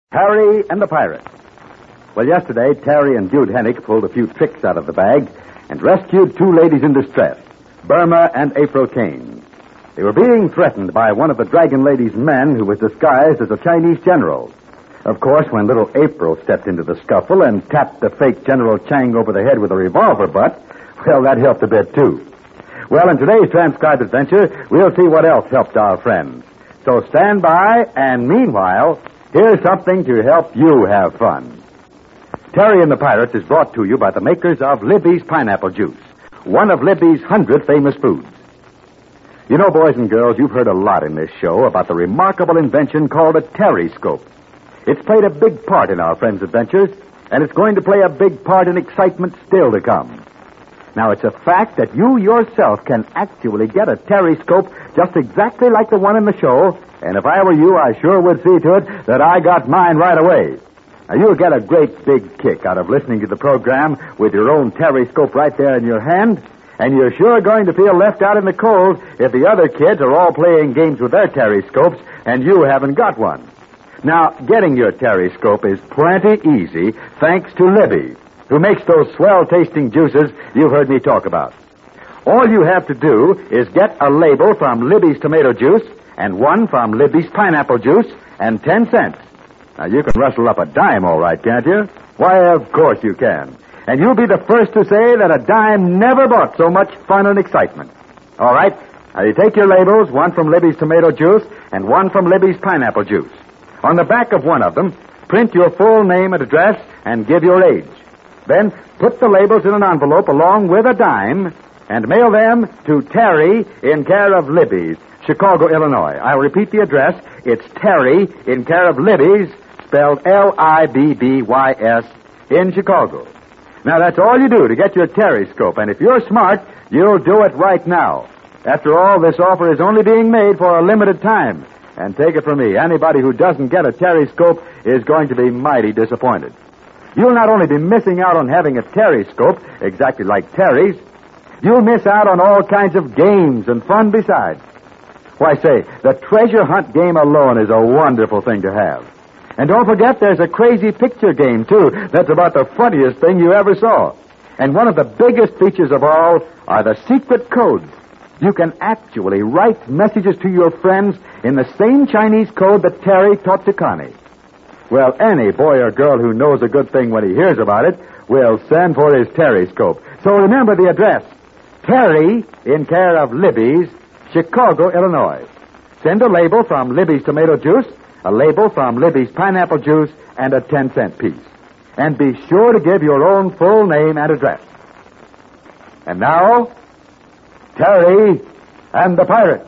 Terry and the Pirates. Well, yesterday, Terry and Jude Hennick pulled a few tricks out of the bag and rescued two ladies in distress, Burma and April Kane. They were being threatened by one of the Dragon Lady's men who was disguised as a Chinese general. Of course, when little April stepped into the scuffle and tapped the fake General Chang over the head with a revolver butt, well, that helped a bit, too. Well, in today's transcribed adventure, we'll see what else helped our friends. So stand by, and meanwhile, here's something to help you have fun. Terry and the Pirates is brought to you by the makers of Libby's Pineapple Juice, one of Libby's 100 famous foods. You know, boys and girls, you've heard a lot in this show about the remarkable invention called a Terryscope. It's played a big part in our friends' adventures, and it's going to play a big part in excitement still to come. Now, it's a fact that you yourself can actually get a Terryscope just exactly like the one in the show, and if I were you, I sure would see to it that I got mine right away. Now, you'll get a great big kick out of listening to the program with your own Terryscope right there in your hand, and you're sure going to feel left out in the cold if the other kids are all playing games with their Terryscopes and you haven't got one. Now, getting your Terryscope is plenty easy thanks to Libby, who makes those swell-tasting juices you've heard me talk about. All you have to do is get a label from Libby's tomato juice and one from Libby's pineapple juice and 10 cents. Now, you can rustle up a dime, all right, can't you? Why, of course you can. And you'll be the first to say that a dime never bought so much fun and excitement. All right, now you take your labels, one from Libby's tomato juice and one from Libby's pineapple juice. On the back of one of them, print your full name and address and give your age. Then put the labels in an envelope along with a dime and mail them to Terry in care of Libby's, Chicago, Illinois. I'll repeat the address. It's Terry in care of Libby's, spelled Libbys, in Chicago. Now, that's all you do to get your Terryscope, and if you're smart, you'll do it right now. After all, this offer is only being made for a limited time. And take it from me, anybody who doesn't get a Terryscope is going to be mighty disappointed. You'll not only be missing out on having a Terryscope, exactly like Terry's, you'll miss out on all kinds of games and fun besides. Why, say, the treasure hunt game alone is a wonderful thing to have. And don't forget, there's a crazy picture game, too. That's about the funniest thing you ever saw. And one of the biggest features of all are the secret codes. You can actually write messages to your friends in the same Chinese code that Terry taught to Connie. Well, any boy or girl who knows a good thing when he hears about it will send for his Terryscope. So remember the address. Terry, in care of Libby's, Chicago, Illinois. Send a label from Libby's tomato juice, a label from Libby's pineapple juice, and a 10-cent piece. And be sure to give your own full name and address. And now, Terry and the Pirates.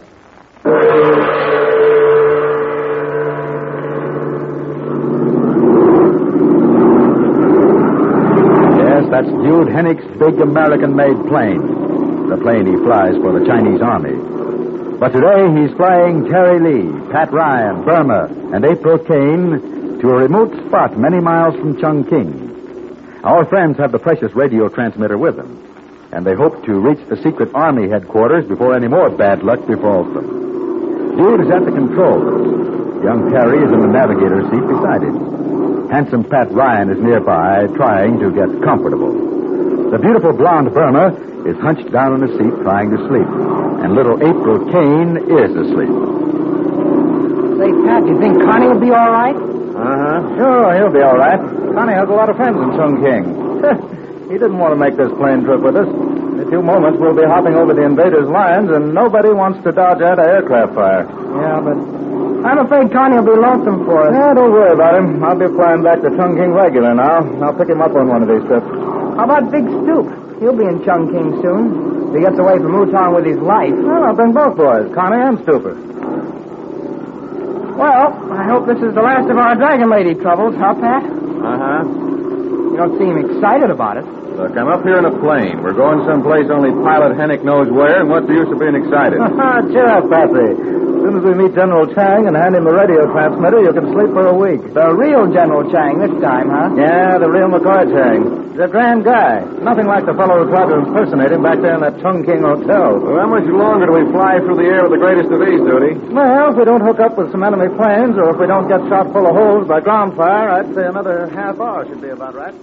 Yes, that's Jude Hennick's big American-made plane. The plane he flies for the Chinese Army. But today he's flying Terry Lee, Pat Ryan, Burma, and April Kane to a remote spot many miles from Chongqing. Our friends have the precious radio transmitter with them, and they hope to reach the secret Army headquarters before any more bad luck befalls them. Jude is at the controls. Young Terry is in the navigator's seat beside him. Handsome Pat Ryan is nearby, trying to get comfortable. The beautiful blonde Burma is hunched down in a seat trying to sleep, and little April Kane is asleep. Say, Pat, do you think Connie will be all right? Sure, he'll be all right. Connie has a lot of friends in Chongqing. He didn't want to make this plane trip with us. In a few moments, we'll be hopping over the invaders' lines, and nobody wants to dodge anti-aircraft fire. Yeah, but I'm afraid Connie will be lonesome for us. Yeah, don't worry about him. I'll be flying back to Chongqing regular now. I'll pick him up on one of these trips. How about Big Stoop? He'll be in Chongqing soon. If he gets away from Wutong with his life. Well, I'll bring both boys, Connie and Stooper. Well, I hope this is the last of our Dragon Lady troubles, huh, Pat? Uh-huh. You don't seem excited about it. Look, I'm up here in a plane. We're going someplace only Pilot Hennick knows where, and what's the use of being excited? Cheer up, Patsy. soon as we meet General Chang and hand him a radio transmitter, you can sleep for a week. The real General Chang this time, huh? Yeah, the real McCoy Chang. He's a grand guy. Nothing like the fellow who tried to impersonate him back there in that Chungking Hotel. Well, how much longer do we fly through the air with the greatest of ease, Duty? Well, if we don't hook up with some enemy planes, or if we don't get shot full of holes by ground fire, I'd say another half hour should be about right.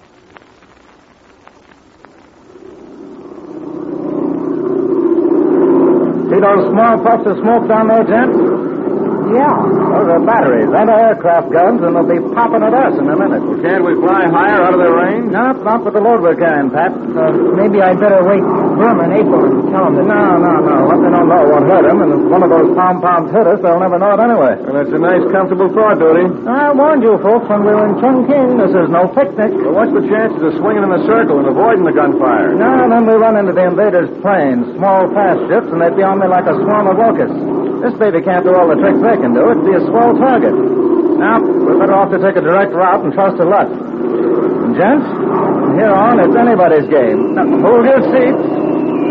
See those small puffs of smoke down there, Gent? Yeah. Those are batteries. Anti-aircraft guns, and they'll be popping at us in a minute. Well, can't we fly higher out of their range? No, not with the load we're carrying, Pat. Maybe I'd better wake Burma and April and tell them that... No. What they don't know won't hurt them, and if one of those pom-poms hit us, they'll never know it anyway. Well, that's a nice, comfortable thought, Duty. I warned you folks when we were in Chungking. This is no picnic. Well, what's the chances of swinging in a circle and avoiding the gunfire? No, then we run into the invaders' planes, small fast ships, and they'd be on me like a swarm of locusts. This baby can't do all the tricks they can do. It'd be a swell target. Now, we're better off to take a direct route and trust to luck. And gents, from here on, it's anybody's game. Now, hold your seats.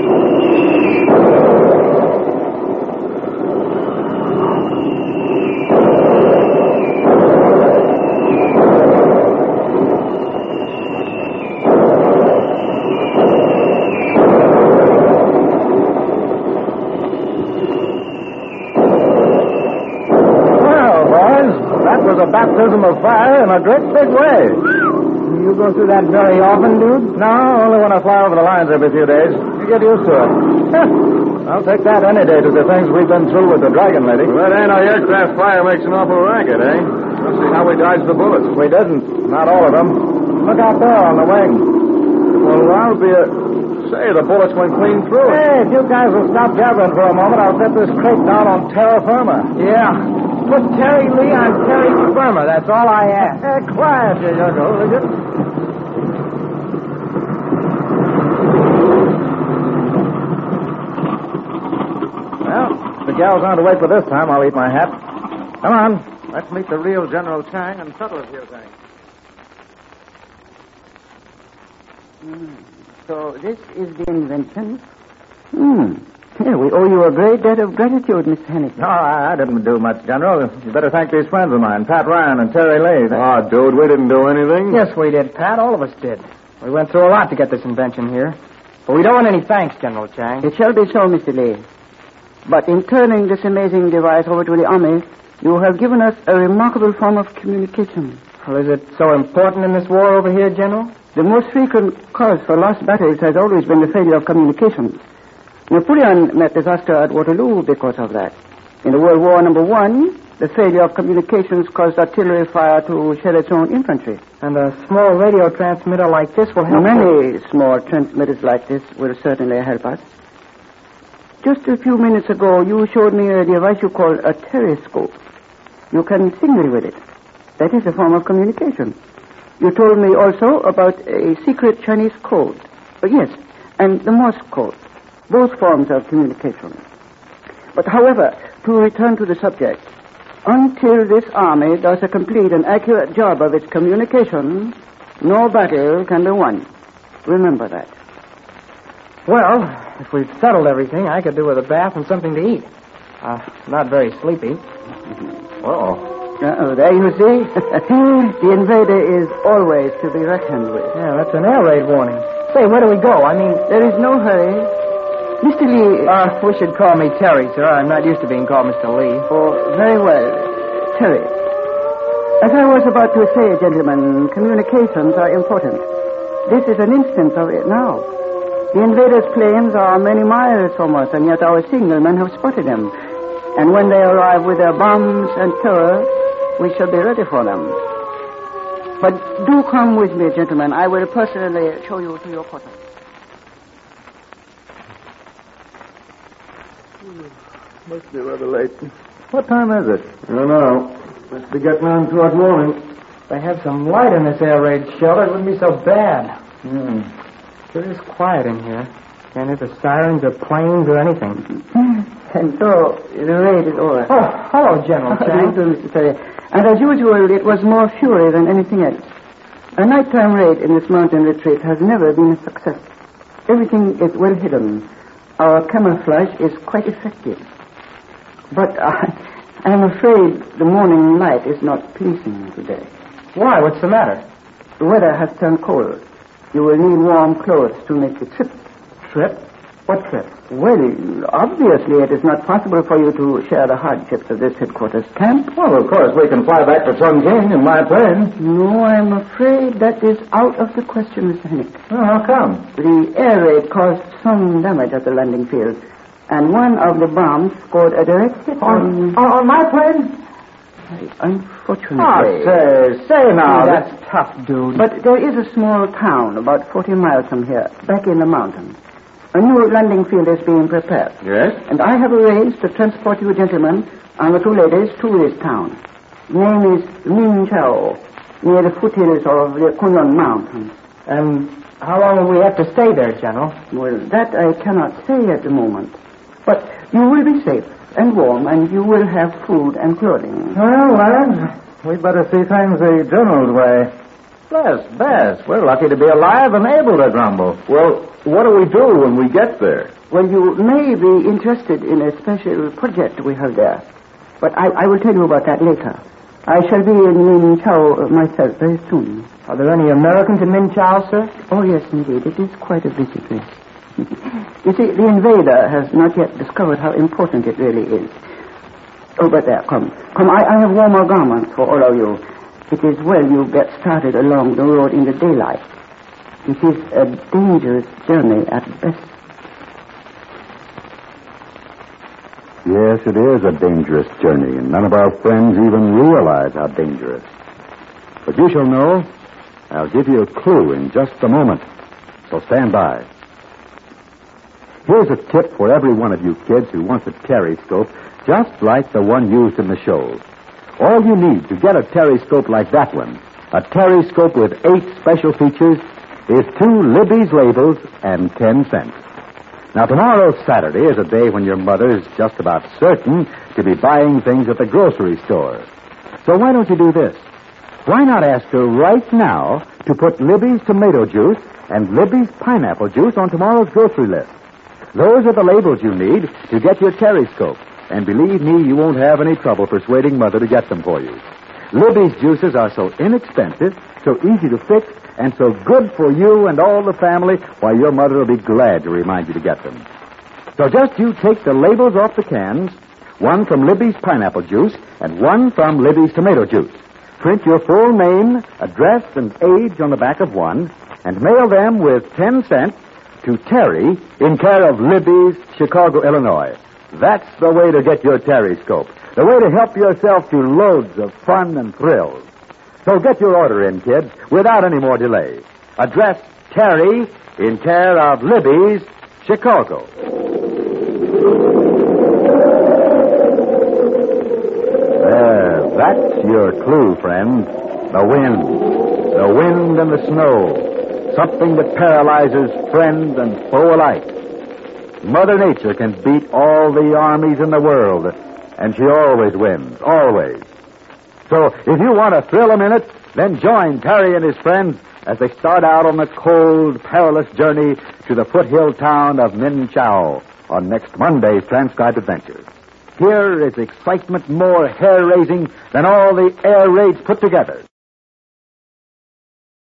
Baptism of fire in a great big way. You go through that very often, dude? No, only when I fly over the lines every few days. You get used to it. I'll take that any day to the things we've been through with the Dragon Lady. Well, that anti-aircraft fire makes an awful racket, eh? Let's see how we dodged the bullets. We didn't. Not all of them. Look out there on the wing. Well, I'll be a... Say, the bullets went clean through it. Hey, if you guys will stop jabbering for a moment, I'll set this crate down on terra firma. Yeah. Put Terry Lee on Terry Burma. That's all I ask. Quiet, you young'o, will you? Well, if the gals aren't awake for this time, I'll eat my hat. Come on. Let's meet the real General Chang and settle a few things. So this is the invention? Yeah, we owe you a great debt of gratitude, Mr. Hennigan. No, I didn't do much, General. You better thank these friends of mine, Pat Ryan and Terry Lee. Oh, dude, we didn't do anything. Yes, we did, Pat. All of us did. We went through a lot to get this invention here. But we don't want any thanks, General Chang. It shall be so, Mr. Lee. But in turning this amazing device over to the Army, you have given us a remarkable form of communication. Well, is it so important in this war over here, General? The most frequent cause for lost battles has always been the failure of communications. Napoleon met disaster at Waterloo because of that. In the World War I, the failure of communications caused artillery fire to shell its own infantry. And a small radio transmitter like this will help. Many small transmitters like this will certainly help us. Just a few minutes ago, you showed me a device you call a telescope. You can signal with it. That is a form of communication. You told me also about a secret Chinese code. Yes, and the Morse code. Both forms of communication. But however, to return to the subject, until this army does a complete and accurate job of its communication, no battle can be won. Remember that. Well, if we've settled everything, I could do with a bath and something to eat. Not very sleepy. There you see. The invader is always to be reckoned with. Yeah, that's an air raid warning. Say, where do we go? I mean, there is no hurry. Mr. Lee... we should call me Terry, sir. I'm not used to being called Mr. Lee. Oh, very well. Terry. As I was about to say, gentlemen, communications are important. This is an instance of it now. The invaders' planes are many miles from us, and yet our signalmen have spotted them. And when they arrive with their bombs and terror, we shall be ready for them. But do come with me, gentlemen. I will personally show you to your quarters. Must be rather late. What time is it? I don't know. Must be getting on toward morning. If they had some light in this air raid shelter, it wouldn't be so bad. It is quiet in here. Can't hear the sirens or planes or anything. And so, the raid is over. Oh, hello, General Chang. Mr. Terry. And as usual, it was more fury than anything else. A nighttime raid in this mountain retreat has never been a success. Everything is well hidden. Our camouflage is quite effective. But I'm afraid the morning light is not pleasing today. Why? What's the matter? The weather has turned cold. You will need warm clothes to make the trip. Trip? What trip? Well, obviously it is not possible for you to share the hardships of this headquarters camp. Well, of course, we can fly back to Chongqing in my plane. No, I'm afraid that is out of the question, Mr. Hennick. Oh, how come? The air raid caused some damage at the landing field, and one of the bombs scored a direct hit On my plane? Unfortunately. Say now. That's tough, dude. But there is a small town about 40 miles from here, back in the mountains. A new landing field is being prepared. Yes? And I have arranged to transport you gentlemen and the two ladies to this town. The name is Minchao, near the foothills of the Kunlun Mountains. And how long will we have to stay there, General? Well, that I cannot say at the moment. But you will be safe and warm, and you will have food and clothing. Well, lads, we'd better see things the General's way. Bless, we're lucky to be alive and able to grumble. Well, what do we do when we get there? Well, you may be interested in a special project we have there. But I will tell you about that later. I shall be in Minchao myself very soon. Are there any Americans in Minchao, sir? Oh, yes, indeed. It is quite a busy place. You see, the invader has not yet discovered how important it really is. Oh, but there, come. I have warmer garments for all of you. It is well you get started along the road in the daylight. It is a dangerous journey at best. Yes, it is a dangerous journey, and none of our friends even realize how dangerous. But you shall know. I'll give you a clue in just a moment. So stand by. Here's a tip for every one of you kids who wants a Terryscope just like the one used in the show. All you need to get a Terryscope like that one, a Terryscope with 8 special features, is 2 Libby's labels and 10 cents. Now, tomorrow, Saturday, is a day when your mother is just about certain to be buying things at the grocery store. So why don't you do this? Why not ask her right now to put Libby's tomato juice and Libby's pineapple juice on tomorrow's grocery list? Those are the labels you need to get your Terryscope. And believe me, you won't have any trouble persuading Mother to get them for you. Libby's juices are so inexpensive, so easy to fix, and so good for you and all the family, why, your mother will be glad to remind you to get them. So just you take the labels off the cans, one from Libby's pineapple juice and one from Libby's tomato juice. Print your full name, address, and age on the back of one, and mail them with 10 cents to Terry in care of Libby's, Chicago, Illinois. That's the way to get your Terryscope. The way to help yourself to loads of fun and thrills. So get your order in, kids, without any more delay. Address Terry in care of Libby's, Chicago. There, that's your clue, friend. The wind. The wind and the snow. Something that paralyzes friend and foe alike. Mother Nature can beat all the armies in the world, and she always wins, always. So if you want to thrill a minute, then join Terry and his friends as they start out on the cold, perilous journey to the foothill town of Minchao on next Monday's Transcribed Adventures. Here is excitement more hair-raising than all the air raids put together.